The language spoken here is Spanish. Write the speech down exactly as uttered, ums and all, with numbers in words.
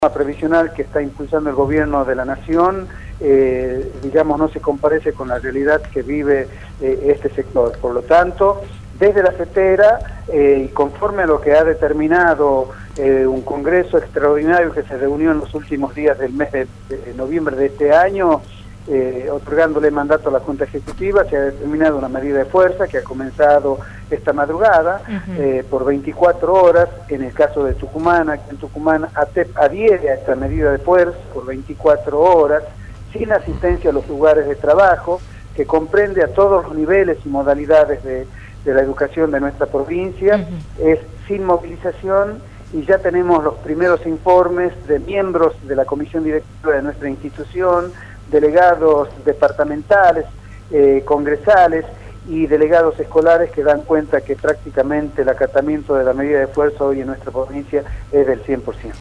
previsional que está impulsando el gobierno de la nación, eh, digamos, no se comparece con la realidad que vive eh, este sector. Por lo tanto, desde la CETERA, eh, y conforme a lo que ha determinado eh, un congreso extraordinario que se reunió en los últimos días del mes de, de noviembre de este año, eh, otorgándole mandato a la Junta Ejecutiva, se ha determinado una medida de fuerza que ha comenzado esta madrugada, uh-huh. eh, por veinticuatro horas, en el caso de Tucumán, aquí en Tucumán ATEP adhiere a esta medida de fuerza por veinticuatro horas, sin asistencia a los lugares de trabajo, que comprende a todos los niveles y modalidades de, de la educación de nuestra provincia, uh-huh. es sin movilización, y ya tenemos los primeros informes de miembros de la comisión directiva de nuestra institución, delegados departamentales, eh, congresales y delegados escolares que dan cuenta que prácticamente el acatamiento de la medida de fuerza hoy en nuestra provincia es del cien por ciento.